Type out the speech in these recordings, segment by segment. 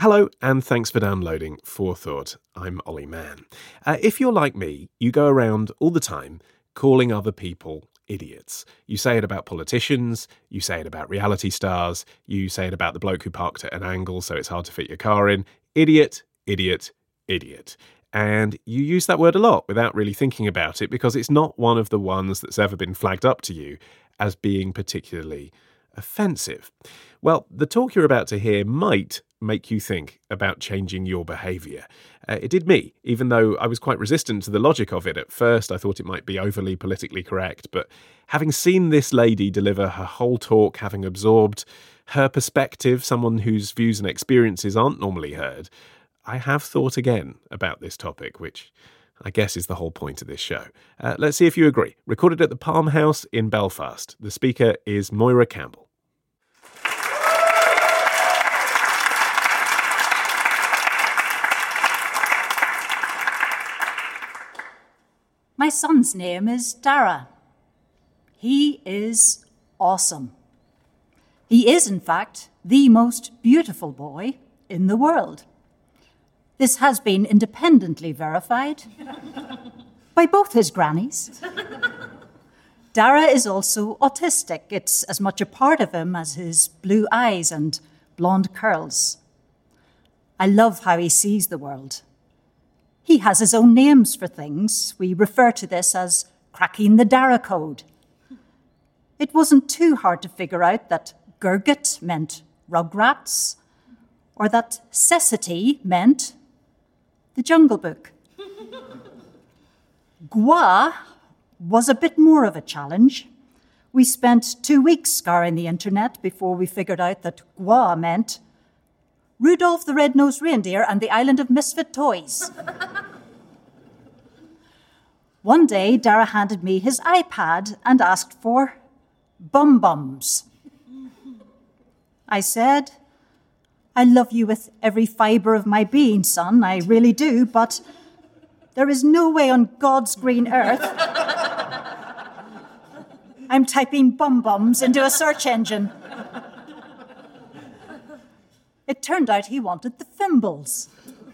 Hello, and thanks for downloading Forethought. I'm Ollie Mann. If you're like me, you go around all the time calling other people idiots. You say it about politicians, you say it about reality stars, you say it about the bloke who parked at an angle so it's hard to fit your car in. Idiot, idiot, idiot. And you use that word a lot without really thinking about it because it's not one of the ones that's ever been flagged up to you as being particularly offensive. Well, the talk you're about to hear might make you think about changing your behaviour. It did me, even though I was quite resistant to the logic of it at first. I thought it might be overly politically correct, but having seen this lady deliver her whole talk, having absorbed her perspective, someone whose views and experiences aren't normally heard, I have thought again about this topic, which I guess is the whole point of this show. Let's see if you agree. Recorded at the Palm House in Belfast. The speaker is Moira Campbell. My son's name is Dara. He is awesome. He is, in fact, the most beautiful boy in the world. This has been independently verified by both his grannies. Dara is also autistic. It's as much a part of him as his blue eyes and blonde curls. I love how he sees the world. He has his own names for things. We refer to this as cracking the Dara code. It wasn't too hard to figure out that Gurgit meant rugrats, or that cecity meant the Jungle Book. Gwa was a bit more of a challenge. We spent 2 weeks scouring the internet before we figured out that Gwa meant Rudolph the Red-Nosed Reindeer and the Island of Misfit Toys. One day, Dara handed me his iPad and asked for bum-bums. I said, I love you with every fibre of my being, son, I really do, but there is no way on God's green earth I'm typing bum-bums into a search engine. It turned out he wanted the thimbles.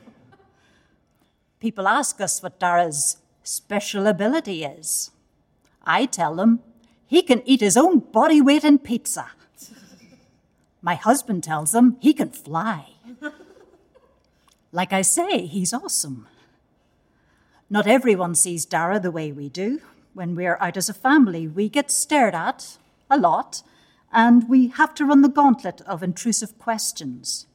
People ask us what Dara's special ability is. I tell them he can eat his own body weight in pizza. My husband tells them he can fly. Like I say, he's awesome. Not everyone sees Dara the way we do. When we're out as a family, we get stared at a lot, and we have to run the gauntlet of intrusive questions.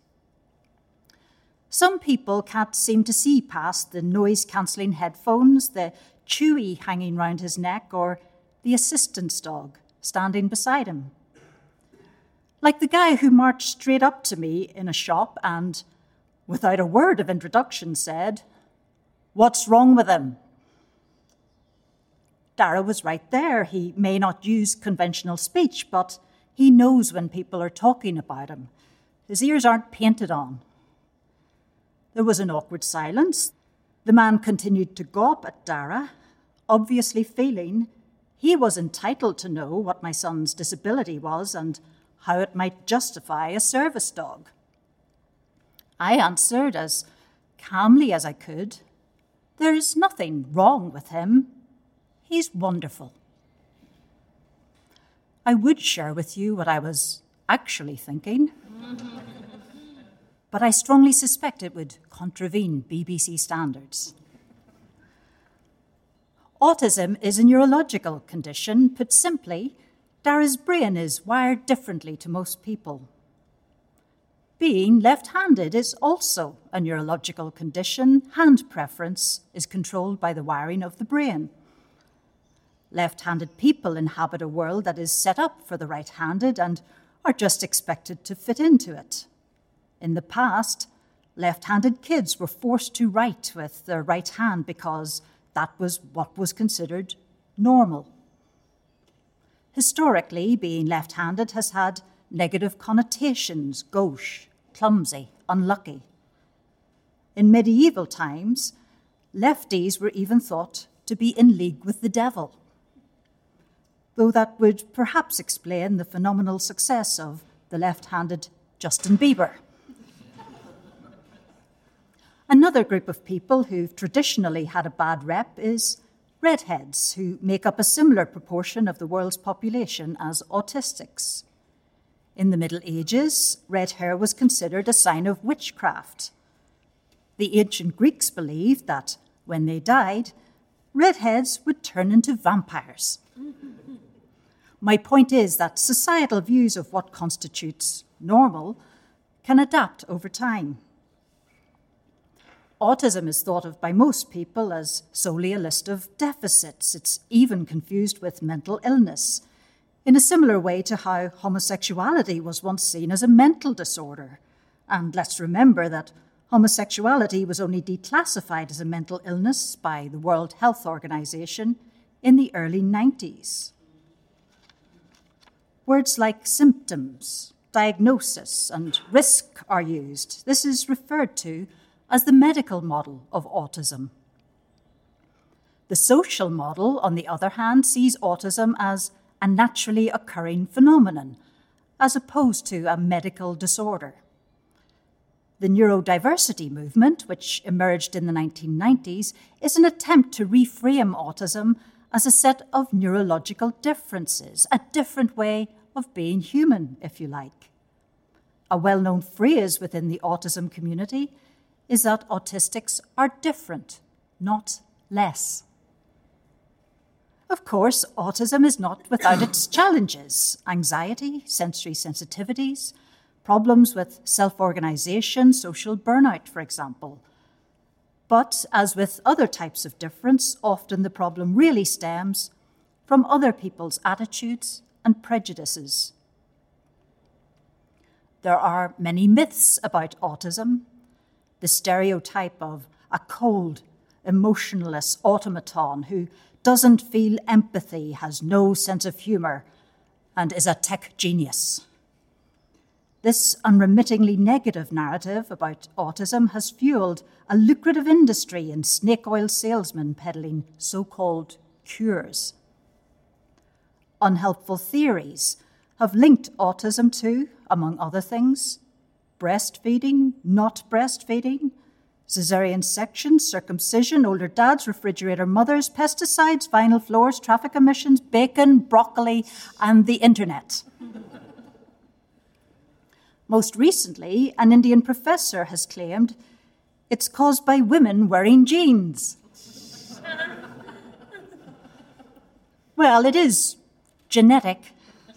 Some people can't seem to see past the noise-cancelling headphones, the chewy hanging round his neck, or the assistant's dog standing beside him. Like the guy who marched straight up to me in a shop and, without a word of introduction, said, "What's wrong with him?" Dara was right there. He may not use conventional speech, but he knows when people are talking about him. His ears aren't painted on. There was an awkward silence. The man continued to gawp at Dara, obviously feeling he was entitled to know what my son's disability was and how it might justify a service dog. I answered as calmly as I could, "There's nothing wrong with him. He's wonderful." I would share with you what I was actually thinking, but I strongly suspect it would contravene BBC standards. Autism is a neurological condition. Put simply, Dara's brain is wired differently to most people. Being left-handed is also a neurological condition. Hand preference is controlled by the wiring of the brain. Left-handed people inhabit a world that is set up for the right-handed and are just expected to fit into it. In the past, left-handed kids were forced to write with their right hand because that was what was considered normal. Historically, being left-handed has had negative connotations: gauche, clumsy, unlucky. In medieval times, lefties were even thought to be in league with the devil, though that would perhaps explain the phenomenal success of the left-handed Justin Bieber. Another group of people who've traditionally had a bad rep is redheads, who make up a similar proportion of the world's population as autistics. In the Middle Ages, red hair was considered a sign of witchcraft. The ancient Greeks believed that when they died, redheads would turn into vampires. My point is that societal views of what constitutes normal can adapt over time. Autism is thought of by most people as solely a list of deficits. It's even confused with mental illness, in a similar way to how homosexuality was once seen as a mental disorder. And let's remember that homosexuality was only declassified as a mental illness by the World Health Organization in the early 90s. Words like symptoms, diagnosis, and risk are used. This is referred to as the medical model of autism. The social model, on the other hand, sees autism as a naturally occurring phenomenon, as opposed to a medical disorder. The neurodiversity movement, which emerged in the 1990s, is an attempt to reframe autism as a set of neurological differences, a different way of being human, if you like. A well-known phrase within the autism community is that autistics are different, not less. Of course, autism is not without its challenges: anxiety, sensory sensitivities, problems with self-organization, social burnout, for example. But as with other types of difference, often the problem really stems from other people's attitudes and prejudices. There are many myths about autism. The stereotype of a cold, emotionless automaton who doesn't feel empathy, has no sense of humor, and is a tech genius. This unremittingly negative narrative about autism has fueled a lucrative industry in snake oil salesmen peddling so-called cures. Unhelpful theories have linked autism to, among other things, breastfeeding, not breastfeeding, cesarean section, circumcision, older dads, refrigerator mothers, pesticides, vinyl floors, traffic emissions, bacon, broccoli, and the internet. Most recently, an Indian professor has claimed it's caused by women wearing jeans. Well, it is genetic.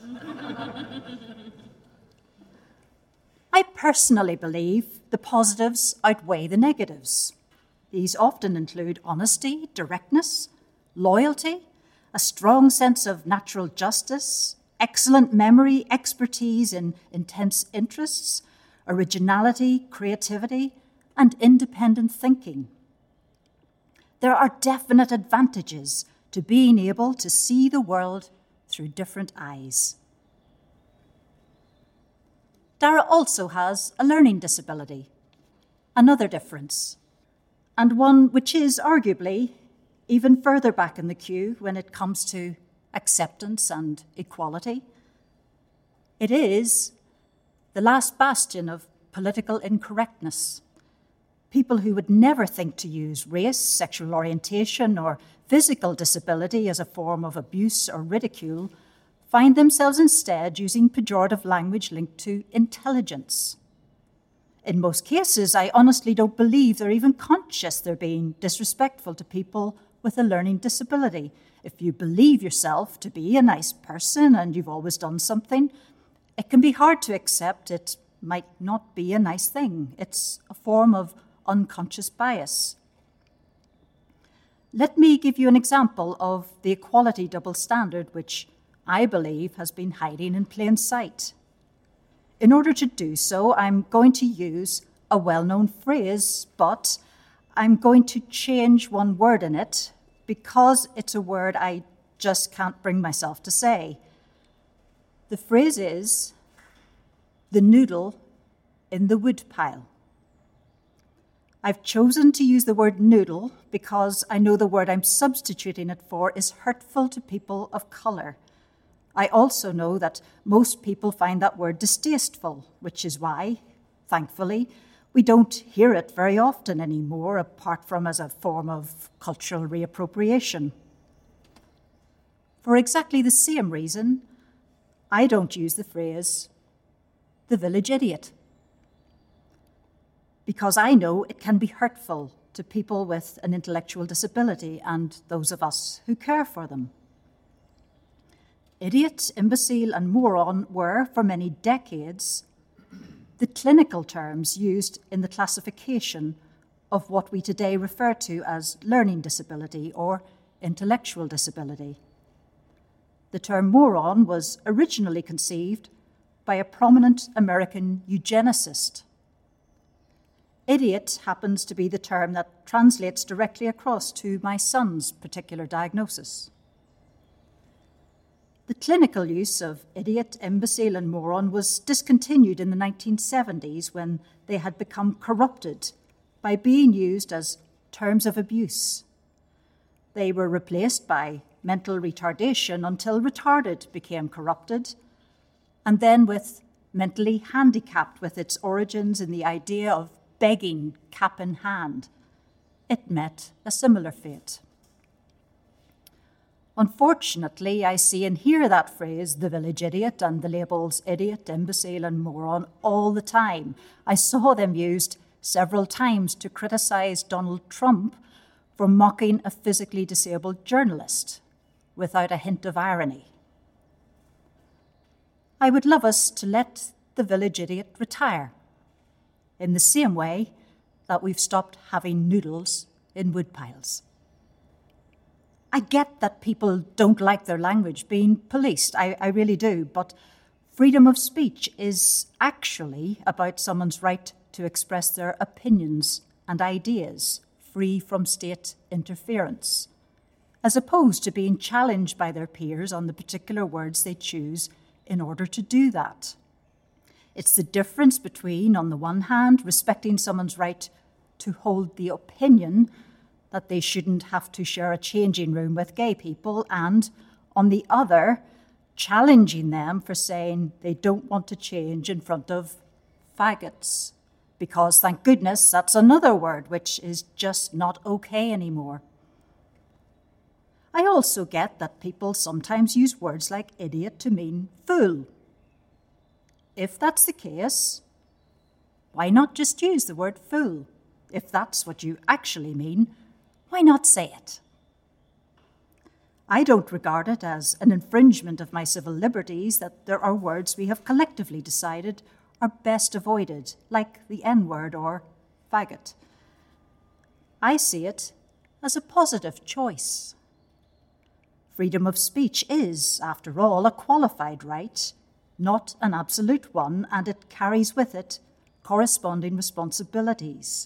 I personally believe the positives outweigh the negatives. These often include honesty, directness, loyalty, a strong sense of natural justice, excellent memory, expertise in intense interests, originality, creativity, and independent thinking. There are definite advantages to being able to see the world through different eyes. Dara also has a learning disability, another difference, and one which is arguably even further back in the queue when it comes to acceptance and equality. It is the last bastion of political incorrectness. People who would never think to use race, sexual orientation, or physical disability as a form of abuse or ridicule find themselves instead using pejorative language linked to intelligence. In most cases, I honestly don't believe they're even conscious they're being disrespectful to people with a learning disability. If you believe yourself to be a nice person and you've always done something, it can be hard to accept it might not be a nice thing. It's a form of unconscious bias. Let me give you an example of the equality double standard which I believe has been hiding in plain sight. In order to do so, I'm going to use a well-known phrase, but I'm going to change one word in it because it's a word I just can't bring myself to say. The phrase is, the noodle in the wood pile. I've chosen to use the word noodle because I know the word I'm substituting it for is hurtful to people of colour. I also know that most people find that word distasteful, which is why, thankfully, We don't hear it very often anymore, apart from as a form of cultural reappropriation. For exactly the same reason, I don't use the phrase, the village idiot, because I know it can be hurtful to people with an intellectual disability and those of us who care for them. Idiot, imbecile, and moron were, for many decades, the clinical terms used in the classification of what we today refer to as learning disability or intellectual disability. The term moron was originally conceived by a prominent American eugenicist. Idiot happens to be the term that translates directly across to my son's particular diagnosis. The clinical use of idiot, imbecile, and moron was discontinued in the 1970s when they had become corrupted by being used as terms of abuse. They were replaced by mental retardation until retarded became corrupted, and then with mentally handicapped, with its origins in the idea of begging cap in hand. It met a similar fate. Unfortunately, I see and hear that phrase, the village idiot, and the labels idiot, imbecile, and moron all the time. I saw them used several times to criticize Donald Trump for mocking a physically disabled journalist without a hint of irony. I would love us to let the village idiot retire in the same way that we've stopped having noodles in woodpiles. I get that people don't like their language being policed, I really do, but freedom of speech is actually about someone's right to express their opinions and ideas free from state interference, as opposed to being challenged by their peers on the particular words they choose in order to do that. It's the difference between, on the one hand, respecting someone's right to hold the opinion that they shouldn't have to share a changing room with gay people, and, on the other, challenging them for saying they don't want to change in front of faggots. Because, thank goodness, that's another word which is just not okay anymore. I also get that people sometimes use words like idiot to mean fool. If that's the case, why not just use the word fool? If that's what you actually mean, why not say it? I don't regard it as an infringement of my civil liberties that there are words we have collectively decided are best avoided, like the N-word or faggot. I see it as a positive choice. Freedom of speech is, after all, a qualified right, not an absolute one, and it carries with it corresponding responsibilities.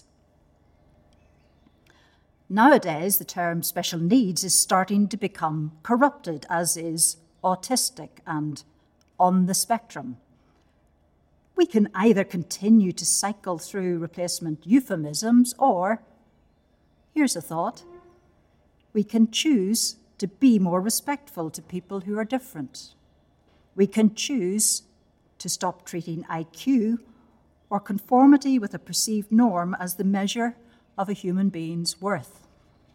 Nowadays, the term special needs is starting to become corrupted, as is autistic and on the spectrum. We can either continue to cycle through replacement euphemisms, or, here's a thought, we can choose to be more respectful to people who are different. We can choose to stop treating IQ or conformity with a perceived norm as the measure of a human being's worth.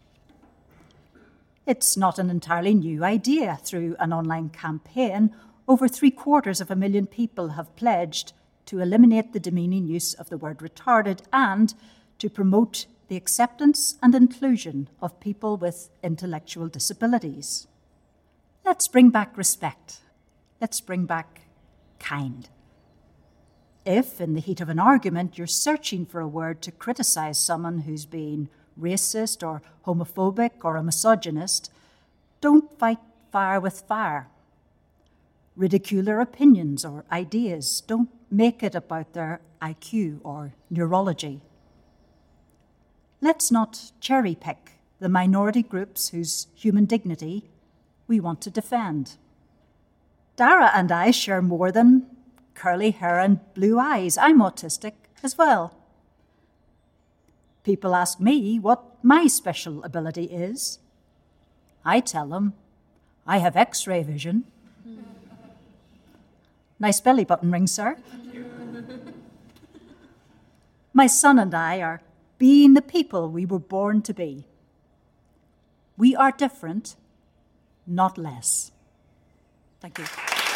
It's not an entirely new idea. Through an online campaign, over 750,000 people have pledged to eliminate the demeaning use of the word retarded and to promote the acceptance and inclusion of people with intellectual disabilities. Let's bring back respect. Let's bring back kind. If, in the heat of an argument, you're searching for a word to criticize someone who's being racist or homophobic or a misogynist, don't fight fire with fire. Ridicule their opinions or ideas. Don't make it about their IQ or neurology. Let's not cherry-pick the minority groups whose human dignity we want to defend. Dara and I share more than curly hair and blue eyes. I'm autistic as well. People ask me what my special ability is. I tell them I have X-ray vision. Mm. Nice belly button ring, sir. My son and I are being the people we were born to be. We are different, not less. Thank you.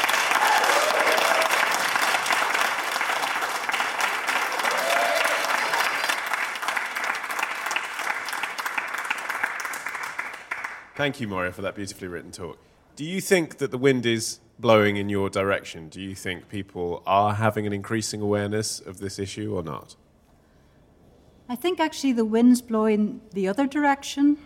Thank you, Moira, for that beautifully written talk. Do you think that the wind is blowing in your direction? Do you think people are having an increasing awareness of this issue or not? I think actually the wind's blowing the other direction.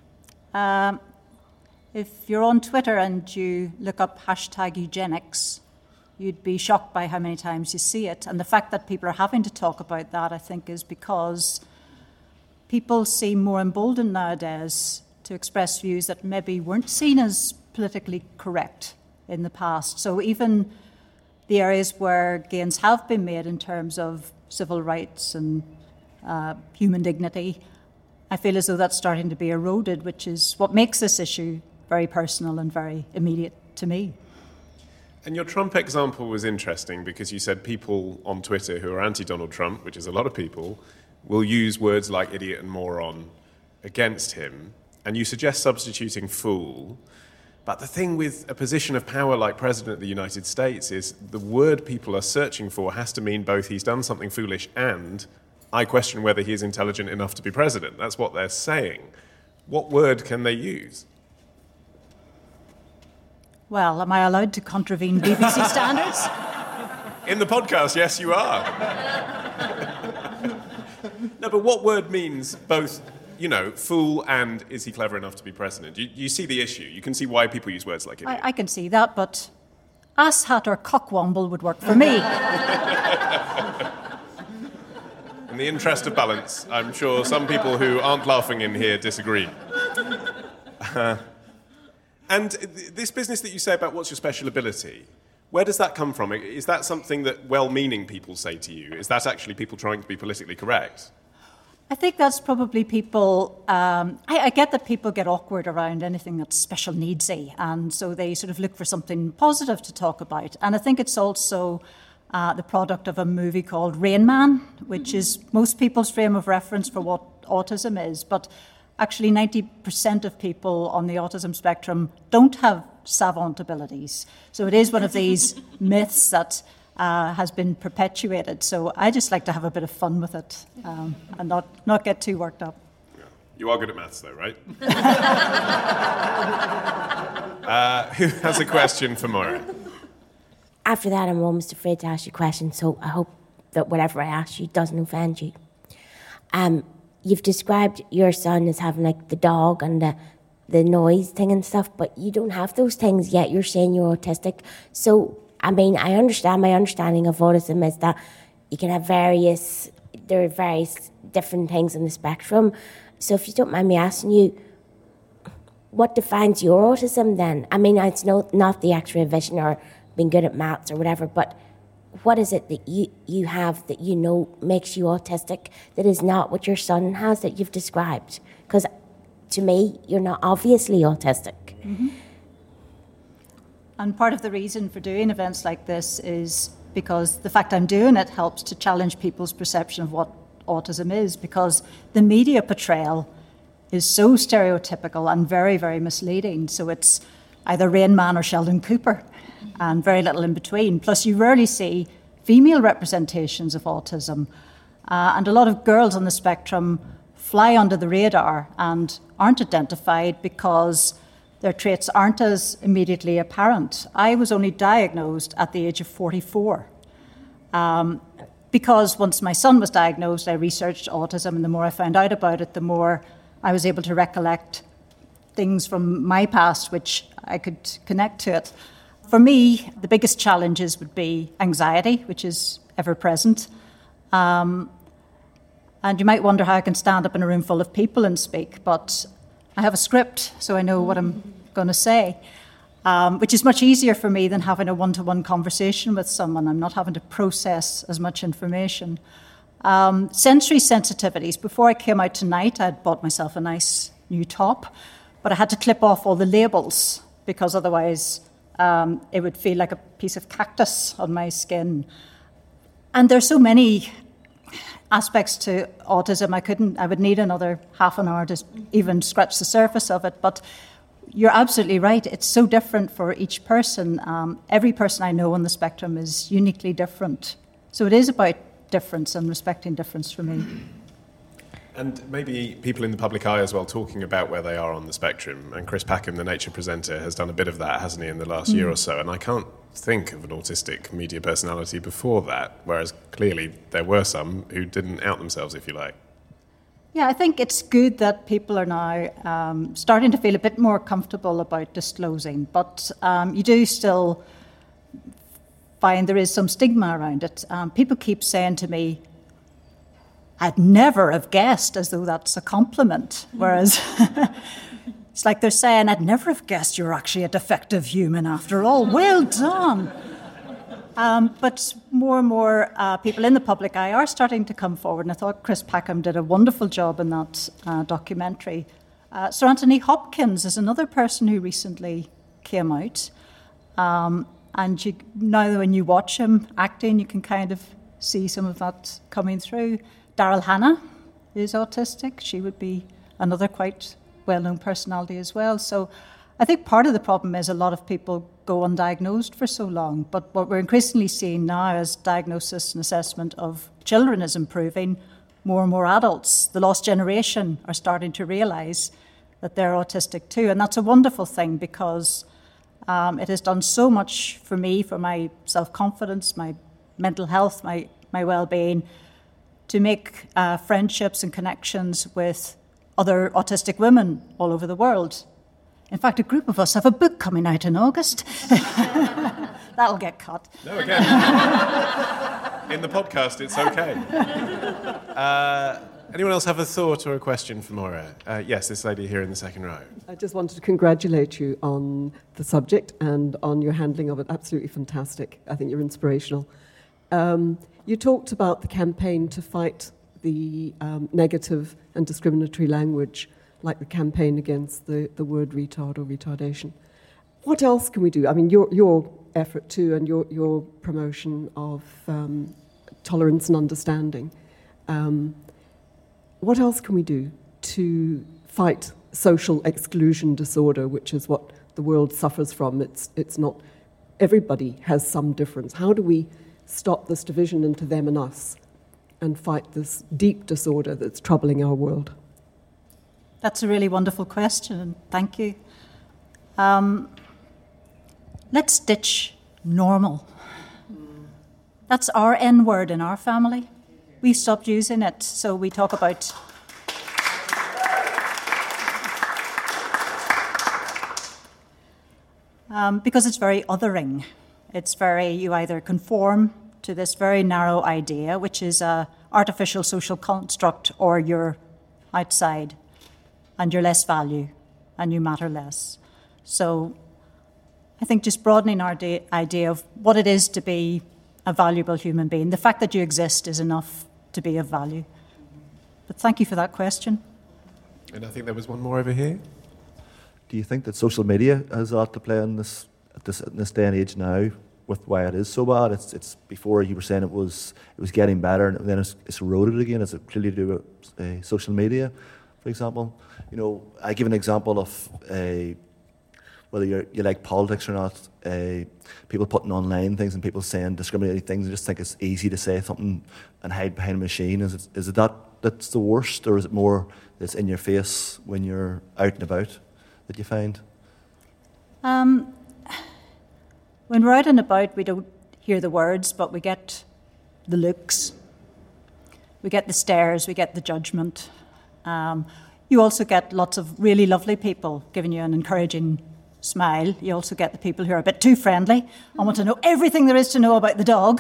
If you're on Twitter and you look up #eugenics, you'd be shocked by how many times you see it. And the fact that people are having to talk about that, I think, is because people seem more emboldened nowadays to express views that maybe weren't seen as politically correct in the past. So even the areas where gains have been made in terms of civil rights and human dignity, I feel as though that's starting to be eroded, which is what makes this issue very personal and very immediate to me. And your Trump example was interesting because you said people on Twitter who are anti-Donald Trump, which is a lot of people, will use words like idiot and moron against him. And you suggest substituting fool. But the thing with a position of power like President of the United States is the word people are searching for has to mean both he's done something foolish and I question whether he is intelligent enough to be president. That's what they're saying. What word can they use? Well, am I allowed to contravene BBC standards? In the podcast, yes, you are. No, but what word means both, fool and is he clever enough to be president? You see the issue. You can see why people use words like idiot. I can see that, but asshat or cockwomble would work for me. In the interest of balance, I'm sure some people who aren't laughing in here disagree. And this business that you say about what's your special ability, where does that come from? Is that something that well-meaning people say to you? Is that actually people trying to be politically correct? I think that's probably people... I get that people get awkward around anything that's special needsy, and so they sort of look for something positive to talk about. And I think it's also the product of a movie called Rain Man, which is most people's frame of reference for what autism is. But actually 90% of people on the autism spectrum don't have savant abilities. So it is one of these myths that has been perpetuated. So I just like to have a bit of fun with it and not get too worked up. Yeah. You are good at maths, though, right? Who has a question for Moira? After that, I'm almost afraid to ask you questions, so I hope that whatever I ask you doesn't offend you. You've described your son as having like the dog and the noise thing and stuff, but you don't have those things yet. You're saying you're autistic. So, I mean, my understanding of autism is that you can have there are various different things on the spectrum. So if you don't mind me asking you, what defines your autism then? I mean, it's not the X-ray vision or being good at maths or whatever, but what is it that you have that you know makes you autistic that is not what your son has that you've described? Because to me, you're not obviously autistic. Mm-hmm. And part of the reason for doing events like this is because the fact I'm doing it helps to challenge people's perception of what autism is, because the media portrayal is so stereotypical and very, very misleading. So it's either Rain Man or Sheldon Cooper, and very little in between. Plus, you rarely see female representations of autism. And a lot of girls on the spectrum fly under the radar and aren't identified because their traits aren't as immediately apparent. I was only diagnosed at the age of 44. Because once my son was diagnosed, I researched autism, and the more I found out about it, the more I was able to recollect things from my past which I could connect to it. For me, the biggest challenges would be anxiety, which is ever present. And you might wonder how I can stand up in a room full of people and speak, but I have a script, so I know what I'm going to say, which is much easier for me than having a one-to-one conversation with someone. I'm not having to process as much information. Sensory sensitivities. Before I came out tonight, I'd bought myself a nice new top, but I had to clip off all the labels because otherwise it would feel like a piece of cactus on my skin. And there's so many aspects to autism. I would need another half an hour to even scratch the surface of it. But you're absolutely right. It's so different for each person. Every person I know on the spectrum is uniquely different. So it is about difference and respecting difference for me. And maybe people in the public eye as well, talking about where they are on the spectrum. And Chris Packham, the Nature presenter, has done a bit of that, hasn't he, in the last year or so? And I can't think of an autistic media personality before that, whereas clearly there were some who didn't out themselves, if you like. Yeah, I think it's good that people are now starting to feel a bit more comfortable about disclosing, but you do still find there is some stigma around it. People keep saying to me, I'd never have guessed, as though that's a compliment, whereas it's like they're saying, I'd never have guessed you're actually a defective human after all. Well done. But more and more people in the public eye are starting to come forward, and I thought Chris Packham did a wonderful job in that documentary. Sir Anthony Hopkins is another person who recently came out, and now when you watch him acting, you can kind of see some of that coming through. Daryl Hannah is autistic. She would be another quite well-known personality as well. So I think part of the problem is a lot of people go undiagnosed for so long. But what we're increasingly seeing now as diagnosis and assessment of children is improving, more and more adults, the lost generation, are starting to realise that they're autistic too. And that's a wonderful thing because it has done so much for me, for my self-confidence, my mental health, my well-being, to make friendships and connections with other autistic women all over the world. In fact, a group of us have a book coming out in August. That'll get cut. No, again. In the podcast, it's okay. Anyone else have a thought or a question for Maura? Yes, this lady here in the second row. I just wanted to congratulate you on the subject and on your handling of it. Absolutely fantastic. I think you're inspirational. You talked about the campaign to fight the negative and discriminatory language, like the campaign against the word retard or retardation. What else can we do? I mean, your effort too, and your promotion of tolerance and understanding. What else can we do to fight social exclusion disorder, which is what the world suffers from? It's not, everybody has some difference. How do we stop this division into them and us and fight this deep disorder that's troubling our world? That's a really wonderful question, and thank you. Let's ditch normal. That's our N word in our family. We stopped using it, so we talk about because it's very othering. It's very, you either conform to this very narrow idea, which is an artificial social construct, or you're outside and you're less value and you matter less. So I think just broadening our idea of what it is to be a valuable human being. The fact that you exist is enough to be of value. But thank you for that question. And I think there was one more over here. Do you think that social media has a lot to play in this day and age now, with why it is so bad? It's before you were saying it was getting better, and then it's eroded again. Is it clearly to do with social media, for example? You know, I give an example of whether you like politics or not. People putting online things and people saying discriminating things. I just think it's easy to say something and hide behind a machine. Is it that's the worst, or is it more that's in your face when you're out and about that you find? When we're out and about, we don't hear the words, but we get the looks, we get the stares, we get the judgment. You also get lots of really lovely people giving you an encouraging smile. You also get the people who are a bit too friendly and want to know everything there is to know about the dog.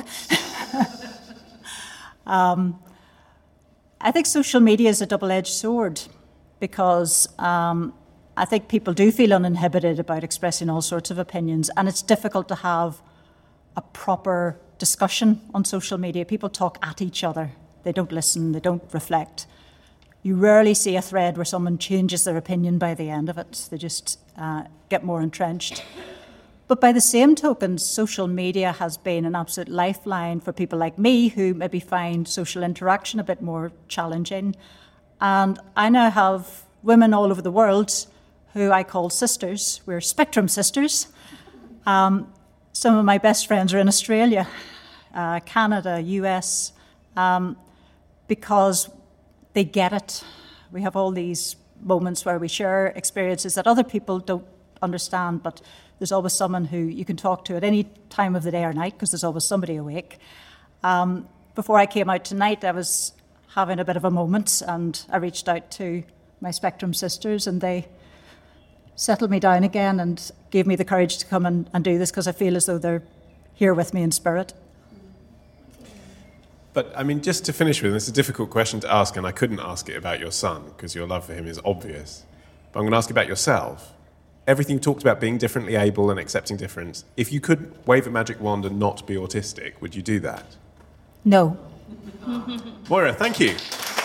I think social media is a double-edged sword because I think people do feel uninhibited about expressing all sorts of opinions, and it's difficult to have a proper discussion on social media. People talk at each other. They don't listen. They don't reflect. You rarely see a thread where someone changes their opinion by the end of it. They just get more entrenched. But by the same token, social media has been an absolute lifeline for people like me who maybe find social interaction a bit more challenging. And I now have women all over the world who I call sisters. We're Spectrum sisters. Some of my best friends are in Australia, Canada, US, because they get it. We have all these moments where we share experiences that other people don't understand, but there's always someone who you can talk to at any time of the day or night because there's always somebody awake. Before I came out tonight, I was having a bit of a moment and I reached out to my Spectrum sisters and they settled me down again and gave me the courage to come and do this because I feel as though they're here with me in spirit. But, I mean, just to finish with, this is a difficult question to ask, and I couldn't ask it about your son, because your love for him is obvious. But I'm going to ask you about yourself. Everything you talked about being differently able and accepting difference, if you could wave a magic wand and not be autistic, would you do that? No. Moira, thank you.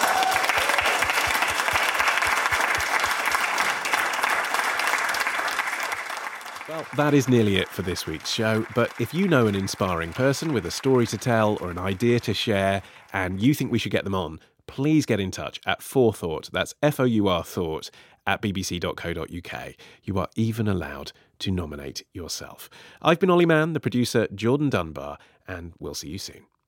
Well, that is nearly it for this week's show, but if you know an inspiring person with a story to tell or an idea to share and you think we should get them on, please get in touch at Forethought, that's F-O-U-R Thought, at bbc.co.uk. You are even allowed to nominate yourself. I've been Ollie Mann, the producer Jordan Dunbar, and we'll see you soon.